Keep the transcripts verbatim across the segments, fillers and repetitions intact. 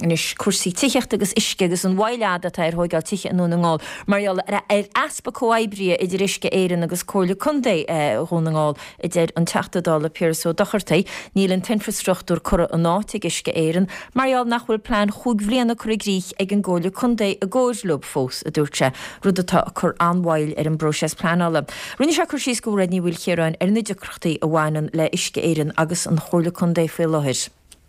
is cuasaí tíocht agus isce agus an bhaileada tá ar thógáil tíoche an ngáil marall ar aspa cóibrí idir isce éireann agus cóirla chundé dhúnaáil idir an teachtadála pearsó dochartaí níl an infrastruchtúr chur an nátig isce éireann marall nachhfuil plán chuig bhbliana chuig grích ag an ggóla chundé a ggóirlób fós a dúirte rudatá chur anmhail ar an broses plánála. Rinne se chur síos go réní bhfuil chéráin ar nidircrochtaí a bhhainan le isce éireann agus an chóirla chundé fé láthir.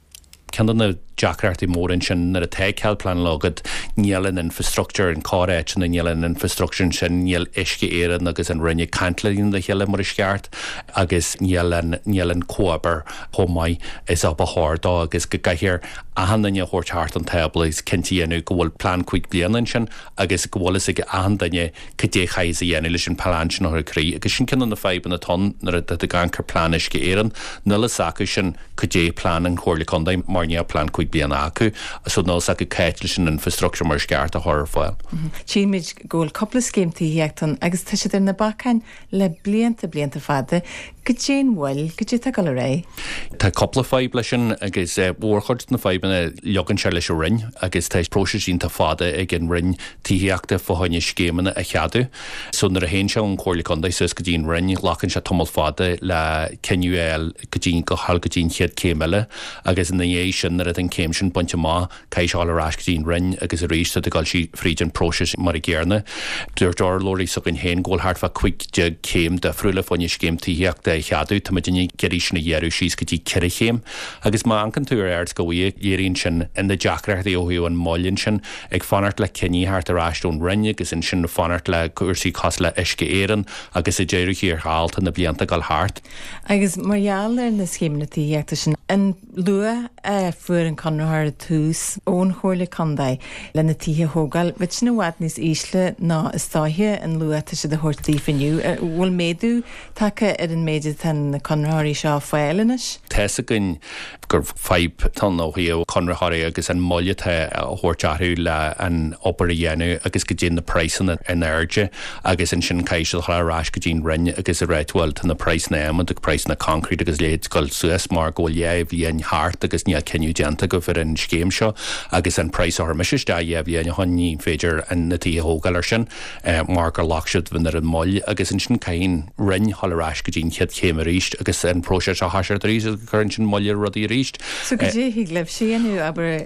Ceanna Jackart mórin sin ar a teagceil plan logad níalan infrastructure an cáréit sin níalan infrastructure sin níal isce éireann agus an rinne cantlaín le chéile mar isceart agus níalan níalan cóabar chomáid is ab a hárdá agus go gaiithir a handaine chóirteart an table is cintíanú go bhfuil plán chuig blianan sin agus go bhfuil is ag ahandaine go dé chais a dhéanú leis an plán sin ar chrí agus sin cinan na feiban na ton nar a gangcar plán isce éireann nula sacu sin go dé plán an chóirla chundaí mar ní plán chuig bliana acu so nó sa go caiitli sin infrastructure mar sceart a thir fáil. Tíimiid ggóil coppla scéimtaí heachtain agus tá sé na bacchain le blianta blianta fada go dtéan bhfuil go dtí go le ré. Tá coppla feib lei sin agus bhórchuirt na feibbanna legan se leis rinn agus tá próisín tá fada ag an rinn tííachta fáinne scémanna a cheadú so nar a hén se an chóirla chundaí sus go dtíon rinn lachan se tomol fada le cenuil go dtíon go hall go dtíon chiad céimeile agus in é sin ar an céim sin bunte má caiis áil arás go dtíon rinn agus a rééis a gáil si frídin próis mar a ggéarna. Dúir dar lóirí so an hén ggóilthart fa cuiig de céim de friúla fáinne scéim tííachta cheadú tá dine geirí sinna dhéarú síos go dtí ceir chéim agus má ancan túr airt go bhí dhéiríonn sin in na Jackart óhiú an máilinn sin ag fanart le cinníthart arráistún rinne agus in sin fanart le cuasaí cos le isce éireann agus i ddéirú hir háalta na blianta gal háart. Agus marall ar na scéimna tííachta sin an lua fuair an conrathir túús ón chóirla condaid le na títhe thógáil bheit sin bhhaid níos ísle ná istáithe an lua tá si de thuirtaí finiu bhfuil méadú take ar an méidir tan na conrathirí seo fáilenis? Tesa gin gur feib tan óhiú conrathirí agus an moillethe a thuirtearú le an opar dhéanú agus go dtíon na preisan in airde agus in sin caiisiil chlarás go dtíon rinne agus a réithhil tan na preis na amman ag preis na concrete agus léad goil suas mar ggóil léh bhíon hart agus ní ceniu deanta go fir an scéim seo agus an preis ar mis de dhéh bhíon honní féidir an na tí hógalir sin mar gur lachsiid bhín ar an moll agus in sin caín rinn hallarás go dtíon chiad chéim a ríist agus an próise a hasir a ríist agus chuann sin molle rudí ríist. So go dtí hí lebh síanú aber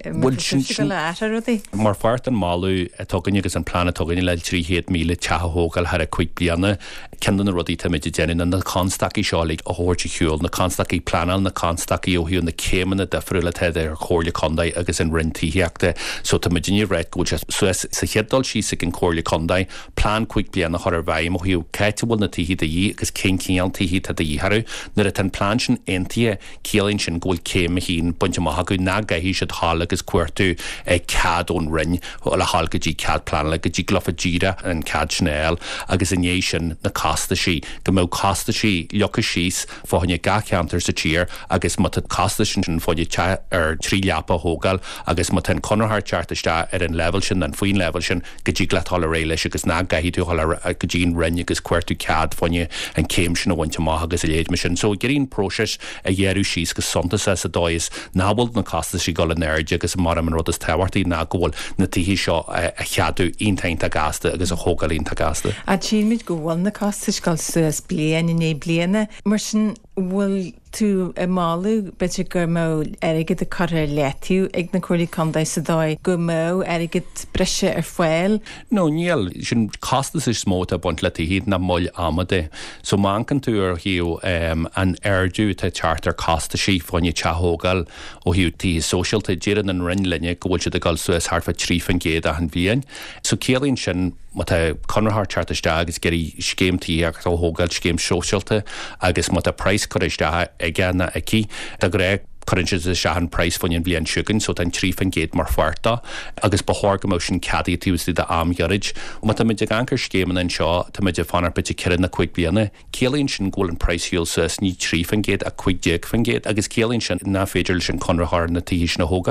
le áta rudí? Mar fart an máú tugann agus an plán tugann le tríhéad míle tethógal har a chuig bliana cean na rudí tamidir déanaan na constaí seálaigh a thuirte hiúil na constaí planal na constaí óhiú na cémanna de friúla ar chóirla condaid agus an rintííachta so tá muidirní réit go sa cheaddal sí sa an chóirla condaid plán chuig bliana thar bhaim ó hiú caiite bhfuil na tíí a dhí agus cén cíal tíí a dhíharú nar a tan plán sin intia céalainn sin ggóil céim a hín bunte maitha go ná gaithí siad hall agus cuairtú ag cad ón rinn le hall go dtí cad plán le go dtí glofa díra an cad snéil agus iné sin na casta sí go mó casta sí lecha síos fáinne gaceantar sa tír agus mu casta sin sin fáinne ar trí leapa hógal agus mu ten conarthart teartiste ar an level sin an faoin level sin go dtí gletáil ré leis agus ná gaithí tú go dtíon rinn agus cuairtú cad fáinne an céim sin a bhainte maitha agus a léad me sin so gurín próses a dhéarú síos go sontas a dóis nábal na casta sí go an airde agus mar an rud is tehairtaí ná ggóil na tíhí seo a cheadú ontainta gasta agus a hógalínta gasta. A tíimiid go bhfuil na casta gáil suas blian iné bliana mar sin bhfuil tú a máú bete gur mó airigid a choir leitiú ag na chóirlaí condaid sa dóid go mó airigid breise ar foiil? No, níl sin castas is smóta bunt le híad na moll amade. So mancan tú ar hiú um, an airdú te charter casta sí fáinne tethógal ó hiú tí socialta díran an rinlinne gohfuil siad a gáil suas harfa trí fan géad a an bhíon. So céalainn sin má tá conarthart teartaiste agus geirí scéimtííach ó hógail scéim socialta agus má tá preis choiriste ag gana aici de go raibh chuintse a sean price fanin blian sugan so tan trí fan géad mar farta agus bethir go motion cadí túsí de amherid má tá muidir anchar scéman an seo tá muidir fanar bit cean na chuig bliana céalaonn sin ggóil an priceúil sus ní trí fan géad a chuig déag fan géad agus céalaonn sin na féidir sin conrathir na tíis na hógal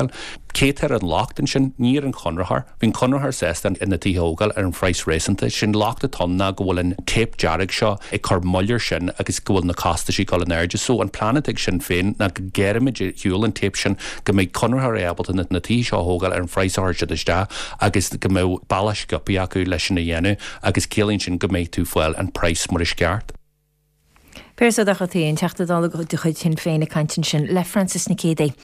Cétar an láchtain sin níor an conrathar, hín conrathar sestan ina tíógal ar an phrais réanta sin láchta tonna go bhfuil an tape jarrig seo ag chu mollir sin agus go bhfuil na casta sí gáil an airde, so an planetig sin féin na go géimiid hiúil an tape sin go méid conrathar ébalta na tí seo hógal ar an phraisthir se de agus go mé ballas gopi acu leis sin na dhéanú agus célíonn sin go méid tú foiil an preis mar is ceart. Péirsadacha taon teachtadála go chuid sin féinna cantin sin le Francis na Cédaí.